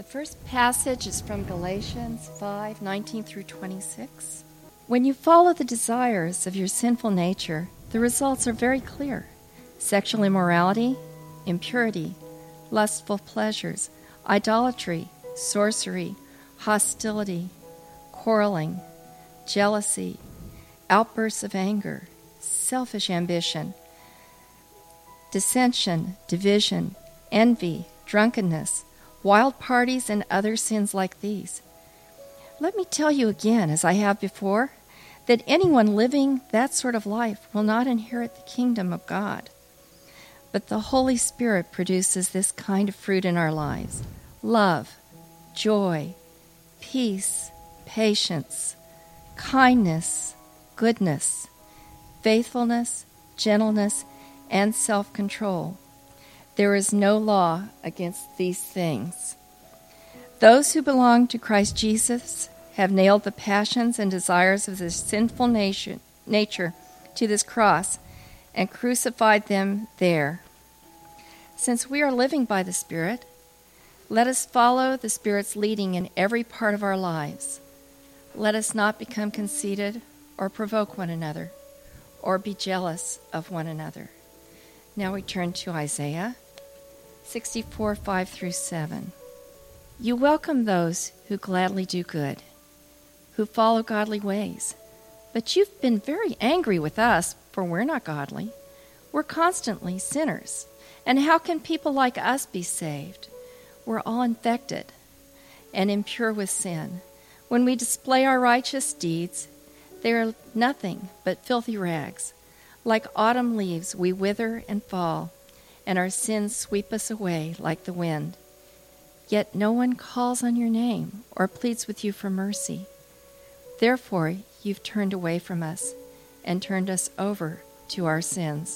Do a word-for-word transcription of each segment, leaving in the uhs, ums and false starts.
The first passage is from Galatians five nineteen through twenty-six. When you follow the desires of your sinful nature, the results are very clear. Sexual immorality, impurity, lustful pleasures, idolatry, sorcery, hostility, quarreling, jealousy, outbursts of anger, selfish ambition, dissension, division, envy, drunkenness, wild parties, and other sins like these. Let me tell you again, as I have before, that anyone living that sort of life will not inherit the kingdom of God. But the Holy Spirit produces this kind of fruit in our lives: love, joy, peace, patience, kindness, goodness, faithfulness, gentleness, and self-control. There is no law against these things. Those who belong to Christ Jesus have nailed the passions and desires of this sinful nation, nature to this cross and crucified them there. Since we are living by the Spirit, let us follow the Spirit's leading in every part of our lives. Let us not become conceited or provoke one another or be jealous of one another. Now we turn to Isaiah sixty-four, five through seven. You welcome those who gladly do good, who follow godly ways. But you've been very angry with us, for we're not godly. We're constantly sinners. And how can people like us be saved? We're all infected and impure with sin. When we display our righteous deeds, they are nothing but filthy rags. Like autumn leaves, we wither and fall, and our sins sweep us away like the wind. Yet no one calls on your name or pleads with you for mercy. Therefore, you've turned away from us and turned us over to our sins.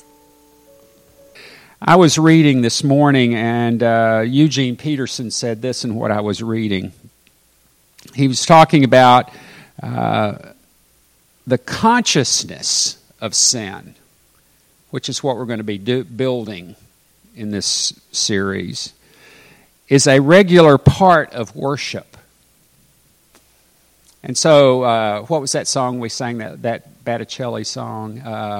I was reading this morning, and uh, Eugene Peterson said this in what I was reading. He was talking about uh, the consciousness of sin, which is what we're going to be do- building in this series, is a regular part of worship. And so, uh, what was that song we sang, that, that Batticelli song? Uh,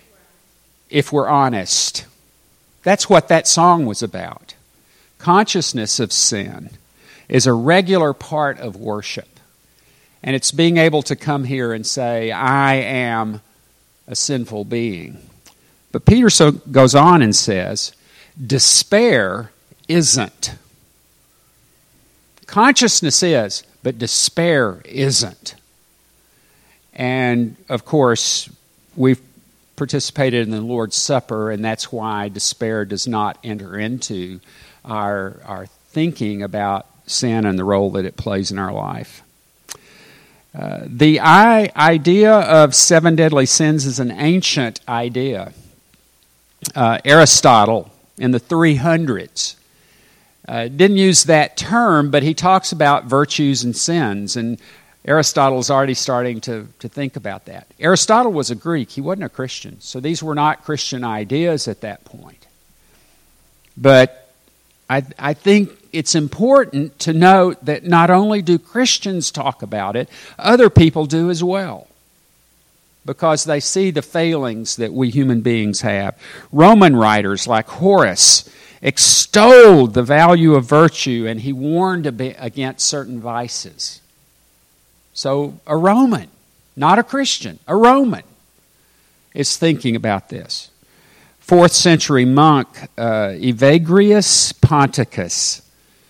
If We're Honest. That's what that song was about. Consciousness of sin is a regular part of worship. And it's being able to come here and say, I am a sinful being. But Peter so goes on and says, despair isn't. Consciousness is, but despair isn't. And, of course, we've participated in the Lord's Supper, and that's why despair does not enter into our, our thinking about sin and the role that it plays in our life. Uh, the I, idea of seven deadly sins is an ancient idea. Uh, Aristotle in the three hundreds uh, didn't use that term, but he talks about virtues and sins, and Aristotle is already starting to, to think about that. Aristotle was a Greek. He wasn't a Christian, so these were not Christian ideas at that point. But I, I think it's important to note that not only do Christians talk about it, other people do as well, because they see the failings that we human beings have. Roman writers like Horace extolled the value of virtue, and he warned against certain vices. So a Roman, not a Christian, a Roman, is thinking about this. Fourth century monk uh, Evagrius Ponticus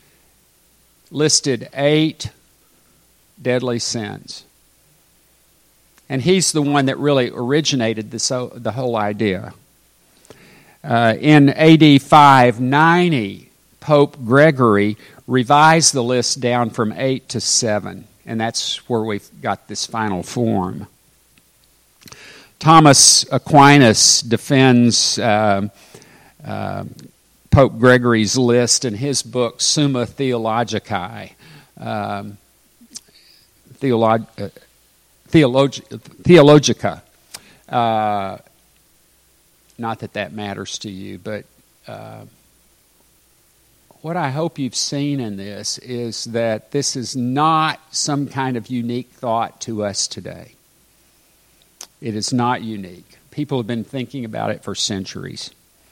listed eight deadly sins. And he's the one that really originated this, the whole idea. Uh, in A D five ninety, Pope Gregory revised the list down from eight to seven, and that's where we've got this final form. Thomas Aquinas defends uh, uh, Pope Gregory's list in his book Summa Theologicae, um, Theolog- uh, Theolog- Theologica. Uh, not that that matters to you, but uh, what I hope you've seen in this is that this is not some kind of unique thought to us today. It is not unique. People have been thinking about it for centuries.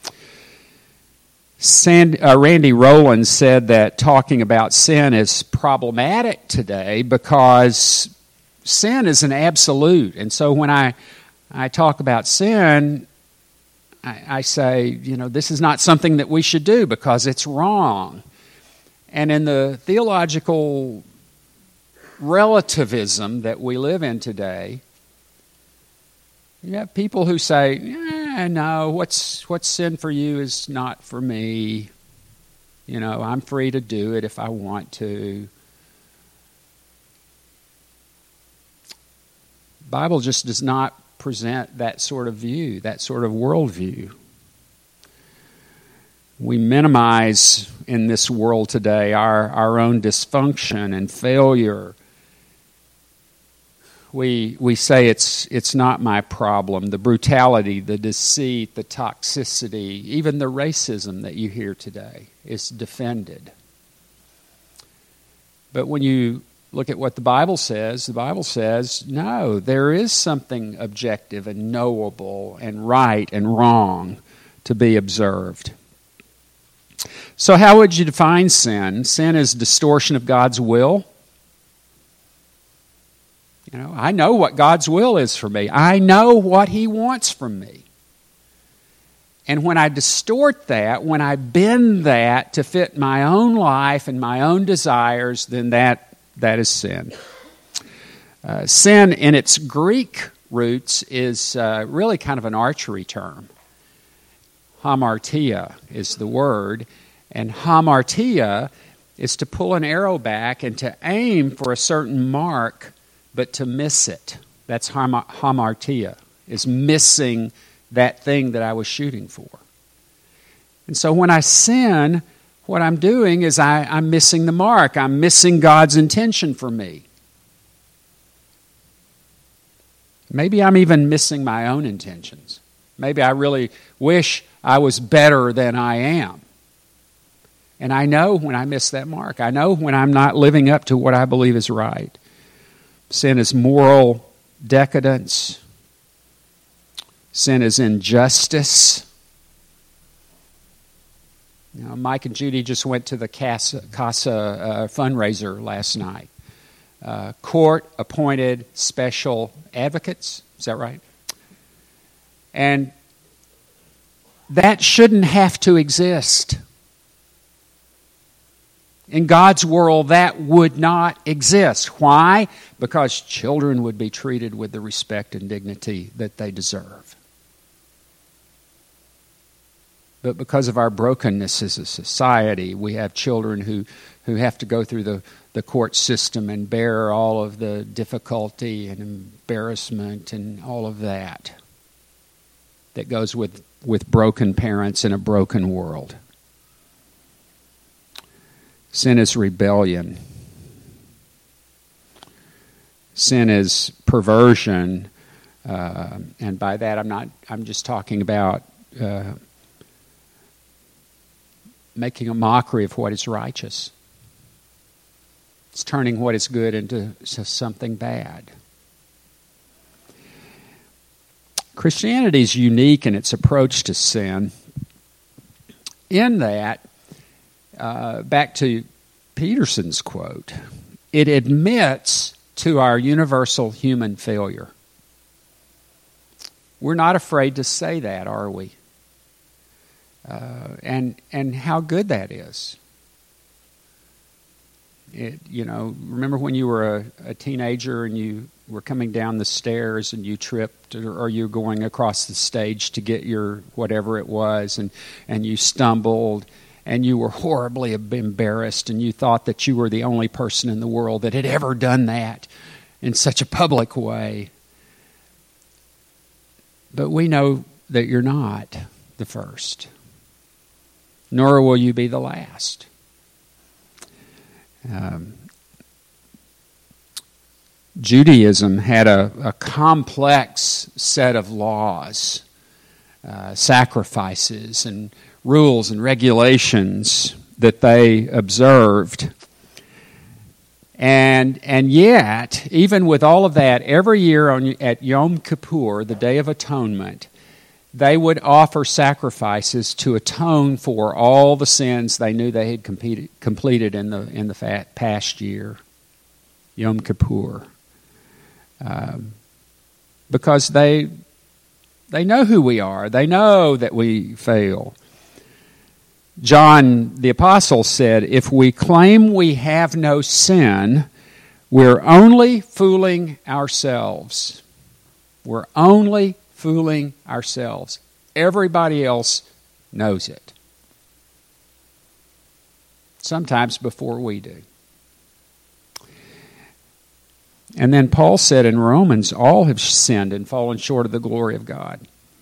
Sand, uh, Randy Rowland said that talking about sin is problematic today because sin is an absolute. And so when I, I talk about sin, I, I say, you know, this is not something that we should do because it's wrong. And in the theological relativism that we live in today, you have people who say, eh, no, what's what's sin for you is not for me. You know, I'm free to do it if I want to. The Bible just does not present that sort of view, that sort of worldview. We minimize in this world today our, our own dysfunction and failure. We we say it's it's not my problem. The brutality, the deceit, the toxicity, even the racism that you hear today is defended. But when you look at what the Bible says, the Bible says, no, there is something objective and knowable and right and wrong to be observed. So how would you define sin? Sin is distortion of God's will. You know, I know what God's will is for me. I know what He wants from me. And when I distort that, when I bend that to fit my own life and my own desires, then that, that is sin. Uh, sin in its Greek roots is uh, really kind of an archery term. Hamartia is the word, and hamartia is to pull an arrow back and to aim for a certain mark, but to miss it. That's hamartia, is missing that thing that I was shooting for. And so when I sin, what I'm doing is I, I'm missing the mark. I'm missing God's intention for me. Maybe I'm even missing my own intentions. Maybe I really wish I was better than I am. And I know when I miss that mark. I know when I'm not living up to what I believe is right. Sin is moral decadence. Sin is injustice. You know, Mike and Judy just went to the Casa, Casa uh, fundraiser last night. Uh, court-appointed special advocates. Is that right? And that shouldn't have to exist. In God's world, that would not exist. Why? Because children would be treated with the respect and dignity that they deserve. But because of our brokenness as a society, we have children who, who have to go through the, the court system and bear all of the difficulty and embarrassment and all of that that goes with, with broken parents in a broken world. Sin is rebellion. Sin is perversion, uh, and by that I'm not. I'm just talking about uh, making a mockery of what is righteous. It's turning what is good into something bad. Christianity is unique in its approach to sin, in that. Uh, back to Peterson's quote, it admits to our universal human failure. We're not afraid to say that, are we? Uh, and and how good that is. It, you know, remember when you were a, a teenager and you were coming down the stairs and you tripped, or, or you were going across the stage to get your whatever it was, and, and you stumbled, and you were horribly embarrassed, and you thought that you were the only person in the world that had ever done that in such a public way. But we know that you're not the first, nor will you be the last. Um, Judaism had a, a complex set of laws, uh, sacrifices, and rules and regulations, that they observed. And and yet, even with all of that, every year on, at Yom Kippur, the Day of Atonement, they would offer sacrifices to atone for all the sins they knew they had competed, completed in the in the past year. Yom Kippur, um, because they they know who we are. They know that we fail. John the Apostle said, if we claim we have no sin, we're only fooling ourselves. We're only fooling ourselves. Everybody else knows it. Sometimes before we do. And then Paul said in Romans, all have sinned and fallen short of the glory of God.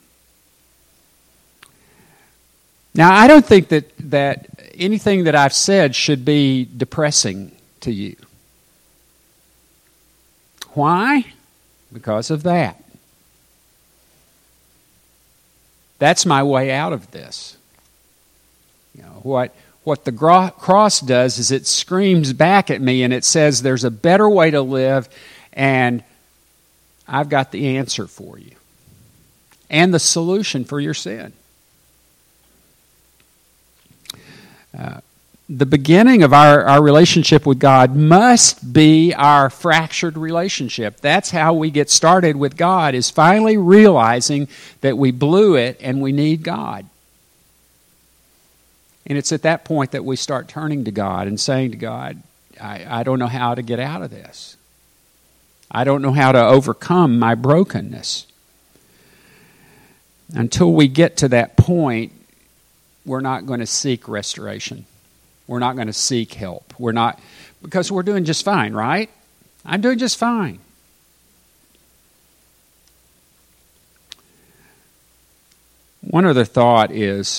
Now, I don't think that, that anything that I've said should be depressing to you. Why? Because of that. That's my way out of this. You know, what, what the gro- cross does is it screams back at me and it says there's a better way to live, and I've got the answer for you and the solution for your sin. Uh, the beginning of our, our relationship with God must be our fractured relationship. That's how we get started with God, is finally realizing that we blew it and we need God. And it's at that point that we start turning to God and saying to God, I, I don't know how to get out of this. I don't know how to overcome my brokenness. Until we get to that point, we're not going to seek restoration. We're not going to seek help. We're not, because we're doing just fine, right? I'm doing just fine. One other thought is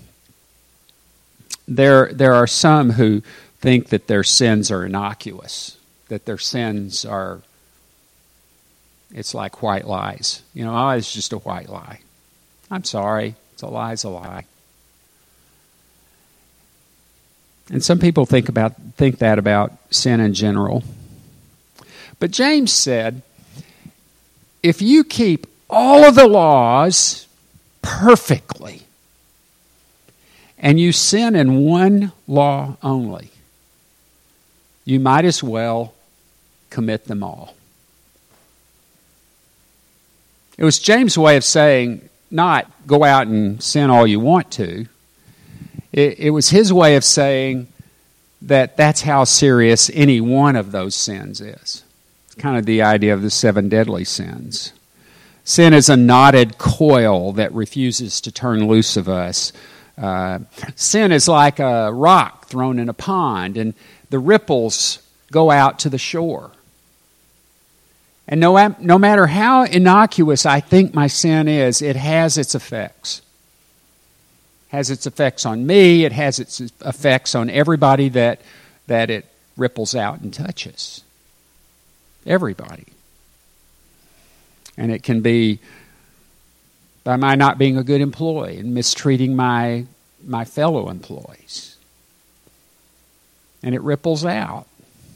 there, there are some who think that their sins are innocuous, that their sins are, it's like white lies. You know, oh, it's just a white lie. I'm sorry. It's a lie's a lie. And some people think about think that about sin in general. But James said, if you keep all of the laws perfectly, and you sin in one law only, you might as well commit them all. It was James' way of saying, not go out and sin all you want to. It, it was his way of saying that that's how serious any one of those sins is. It's kind of the idea of the seven deadly sins. Sin is a knotted coil that refuses to turn loose of us. Uh, sin is like a rock thrown in a pond, and the ripples go out to the shore. And no, no matter how innocuous I think my sin is, it has its effects. It has its effects on me. It has its effects on everybody that, that it ripples out and touches. Everybody. And it can be by my not being a good employee and mistreating my, my fellow employees. And it ripples out.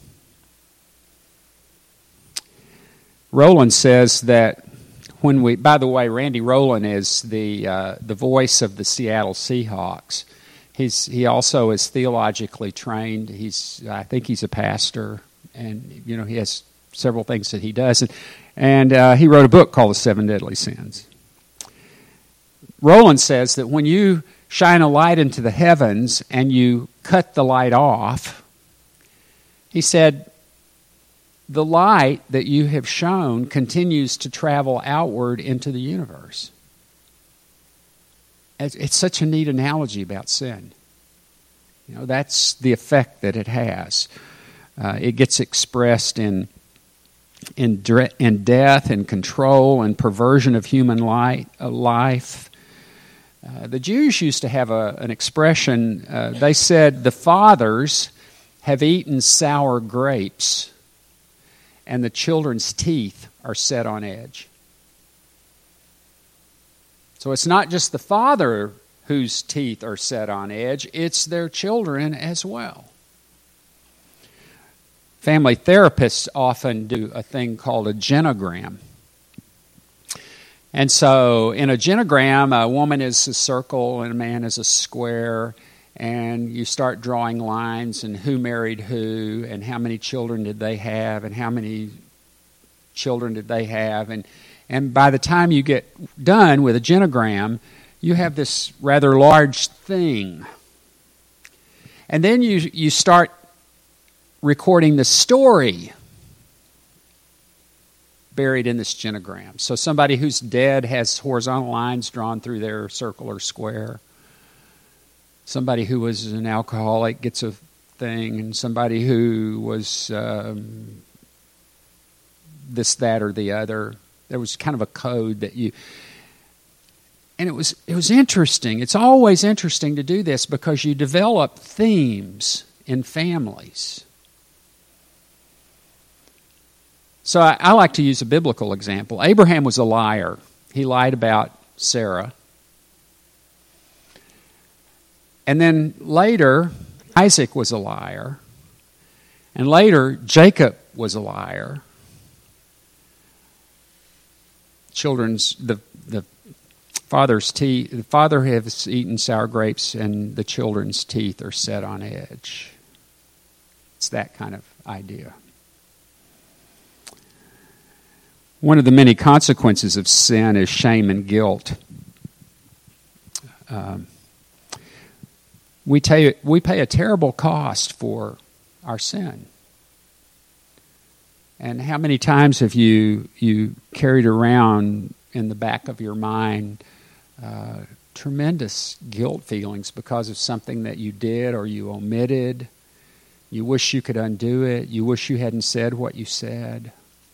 Rowland says that when we, by the way, Randy Rowland is the uh, the voice of the Seattle Seahawks. He's he also is theologically trained. He's I think he's a pastor, and you know he has several things that he does, and, and uh, he wrote a book called The Seven Deadly Sins. Rowland says that when you shine a light into the heavens and you cut the light off, he said, the light that you have shown continues to travel outward into the universe. It's such a neat analogy about sin. You know, that's the effect that it has. Uh, it gets expressed in in, dre- in death and control and perversion of human light, uh, life. Uh, the Jews used to have a, an expression. Uh, they said, the fathers have eaten sour grapes, and the children's teeth are set on edge. So it's not just the father whose teeth are set on edge. It's their children as well. Family therapists often do a thing called a genogram. And so in a genogram, a woman is a circle and a man is a square, and you start drawing lines and who married who and how many children did they have and how many children did they have. And, and by the time you get done with a genogram, you have this rather large thing. And then you you start recording the story buried in this genogram. So somebody who's dead has horizontal lines drawn through their circle or square. Somebody who was an alcoholic gets a thing, and somebody who was um, this, that, or the other. There was kind of a code that you... And it was it was interesting. It's always interesting to do this because you develop themes in families. So I, I like to use a biblical example. Abraham was a liar. He lied about Sarah. And then later, Isaac was a liar. And later, Jacob was a liar. Children's, the, the father's teeth, the father has eaten sour grapes and the children's teeth are set on edge. It's that kind of idea. One of the many consequences of sin is shame and guilt. Um, we, ta- we pay a terrible cost for our sin. And how many times have you you carried around in the back of your mind uh, tremendous guilt feelings because of something that you did or you omitted? You wish you could undo it. You wish you hadn't said what you said.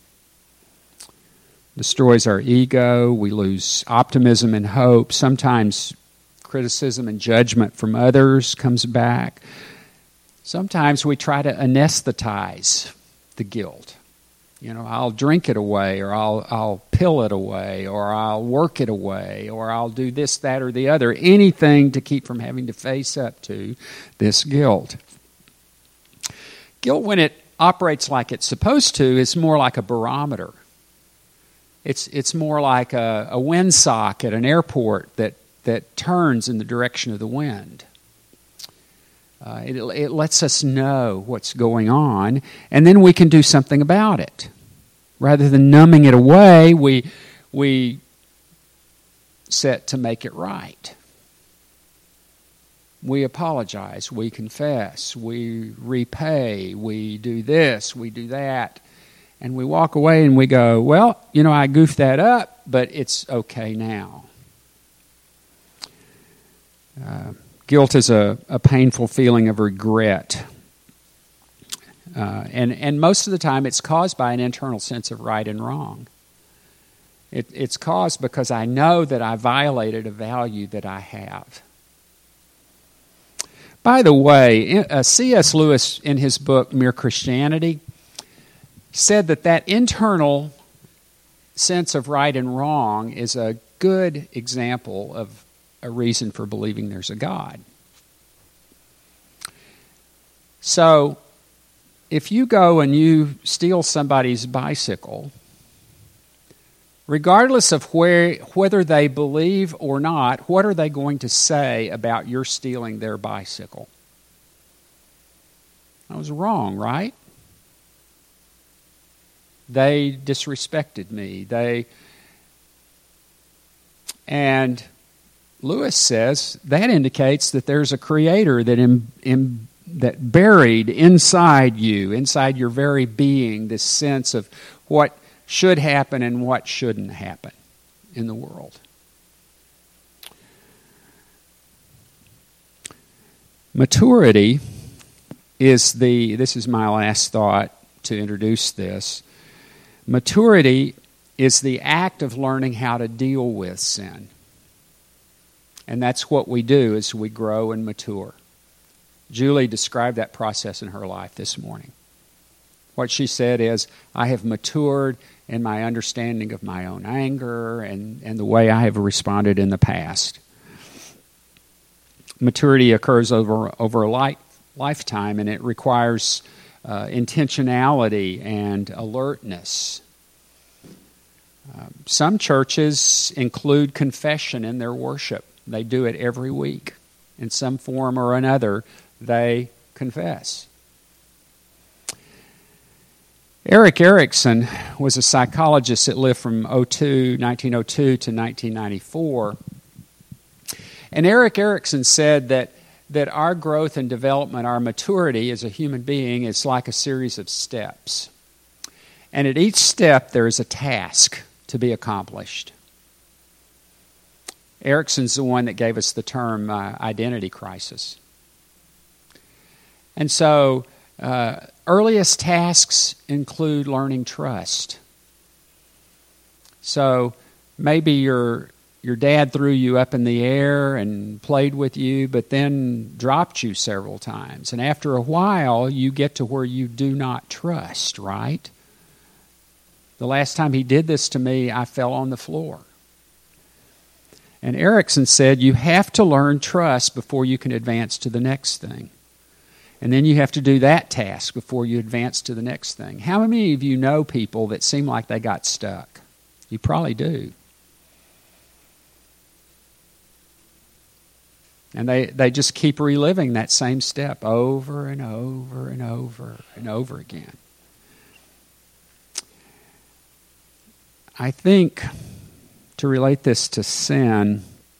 Destroys our ego. We lose optimism and hope. Sometimes criticism and judgment from others comes back. Sometimes we try to anesthetize the guilt. You know, I'll drink it away, or I'll I'll pill it away, or I'll work it away, or I'll do this, that, or the other. Anything to keep from having to face up to this guilt. Guilt, when it operates like it's supposed to, is more like a barometer. It's it's more like a, a windsock at an airport that, that turns in the direction of the wind. Uh, it, it lets us know what's going on, and then we can do something about it. Rather than numbing it away, we we set to make it right. We apologize, we confess, we repay, we do this, we do that. And we walk away and we go, well, you know, I goofed that up, but it's okay now. Uh, guilt is a, a painful feeling of regret. Uh, and, and most of the time it's caused by an internal sense of right and wrong. It, it's caused because I know that I violated a value that I have. By the way, uh, C S Lewis, in his book, Mere Christianity, said that that internal sense of right and wrong is a good example of a reason for believing there's a God. So, if you go and you steal somebody's bicycle, regardless of where, whether they believe or not, what are they going to say about your stealing their bicycle? That was wrong, right? They disrespected me. They and Lewis says that indicates that there's a creator that in, in, that buried inside you, inside your very being, this sense of what should happen and what shouldn't happen in the world. Maturity is the, this is my last thought to introduce this. Maturity is the act of learning how to deal with sin. And that's what we do as we grow and mature. Julie described that process in her life this morning. What she said is, I have matured in my understanding of my own anger and, and the way I have responded in the past. Maturity occurs over, over a life, lifetime, and it requires uh, intentionality and alertness. Uh, some churches include confession in their worship. They do it every week. In some form or another, they confess. Erik Erikson was a psychologist that lived from nineteen oh two to nineteen ninety-four. And Erik Erikson said that, that our growth and development, our maturity as a human being is like a series of steps. And at each step there is a task to be accomplished. Erikson's the one that gave us the term uh, identity crisis. And so uh, earliest tasks include learning trust. So maybe your your dad threw you up in the air and played with you, but then dropped you several times. And after a while, you get to where you do not trust, right? The last time he did this to me, I fell on the floor. And Erikson said, you have to learn trust before you can advance to the next thing. And then you have to do that task before you advance to the next thing. How many of you know people that seem like they got stuck? You probably do. And they, they just keep reliving that same step over and over and over and over again. I think, to relate this to sin,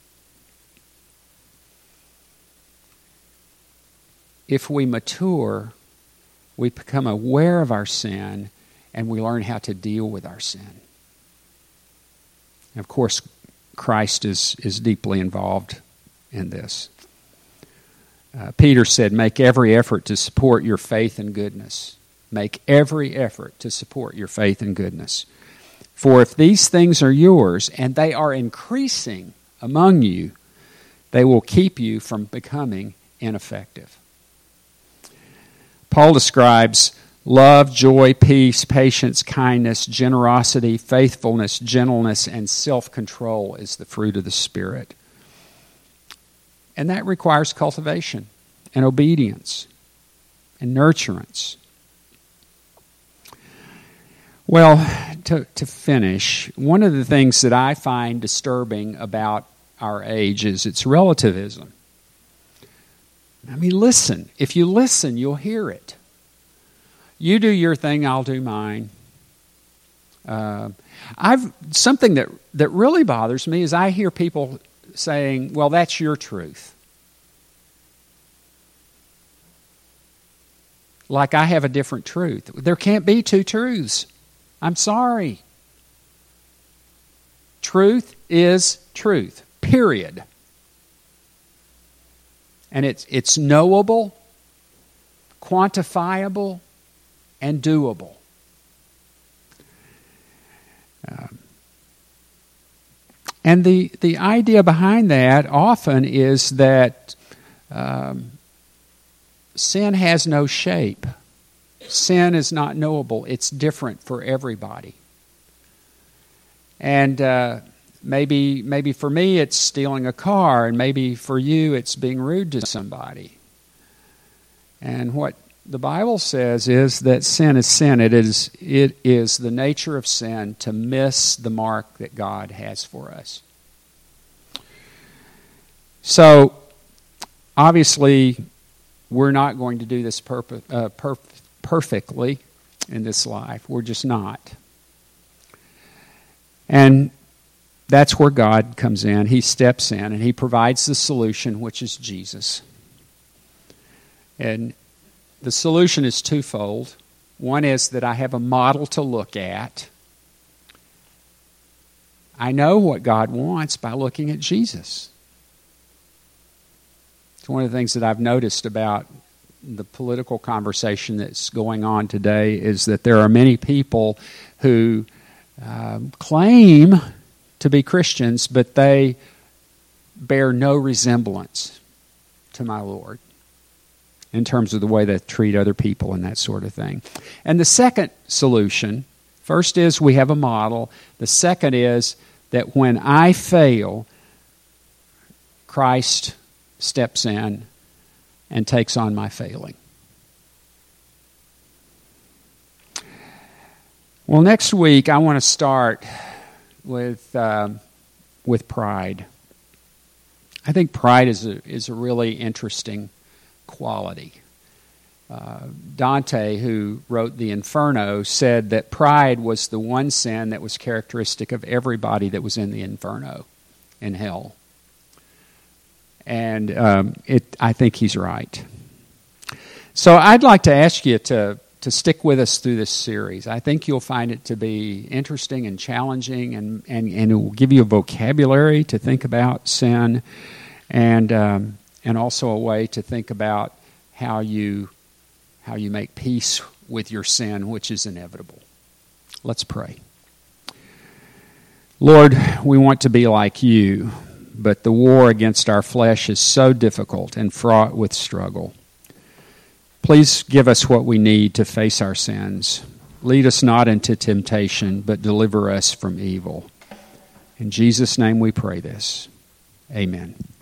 if we mature, we become aware of our sin and we learn how to deal with our sin. And of course, Christ is, is deeply involved in this. Uh, Peter said, make every effort to support your faith and goodness. Make every effort to support your faith and goodness. For if these things are yours, and they are increasing among you, they will keep you from becoming ineffective. Paul describes love, joy, peace, patience, kindness, generosity, faithfulness, gentleness, and self-control as the fruit of the Spirit. And that requires cultivation and obedience and nurturance. Well, to, to finish, one of the things that I find disturbing about our age is its relativism. I mean, listen. If you listen, you'll hear it. You do your thing, I'll do mine. Uh, I've something that, that really bothers me is I hear people saying, well, that's your truth. Like I have a different truth. There can't be two truths. I'm sorry. Truth is truth, period. And it's it's knowable, quantifiable, and doable. Um, and the, the idea behind that often is that um, sin has no shape. Sin is not knowable. It's different for everybody. And uh, maybe maybe for me it's stealing a car, and maybe for you it's being rude to somebody. And what the Bible says is that sin is sin. It is, it is the nature of sin to miss the mark that God has for us. So, obviously, we're not going to do this perp- uh, perf- perfectly in this life. We're just not. And that's where God comes in. He steps in and He provides the solution, which is Jesus. And the solution is twofold. One is that I have a model to look at. I know what God wants by looking at Jesus. It's one of the things that I've noticed about the political conversation that's going on today is that there are many people who uh, claim to be Christians, but they bear no resemblance to my Lord in terms of the way they treat other people and that sort of thing. And the second solution, first is we have a model. The second is that when I fail, Christ steps in and takes on my failing. Well, next week I want to start with uh, with pride. I think pride is a is a really interesting quality. Uh, Dante, who wrote the Inferno, said that pride was the one sin that was characteristic of everybody that was in the Inferno, in hell. And um, it, I think he's right. So I'd like to ask you to, to stick with us through this series. I think you'll find it to be interesting and challenging, and, and, and it will give you a vocabulary to think about sin, and um, and also a way to think about how you how you make peace with your sin, which is inevitable. Let's pray. Lord, we want to be like you, but the war against our flesh is so difficult and fraught with struggle. Please give us what we need to face our sins. Lead us not into temptation, but deliver us from evil. In Jesus' name we pray this. Amen.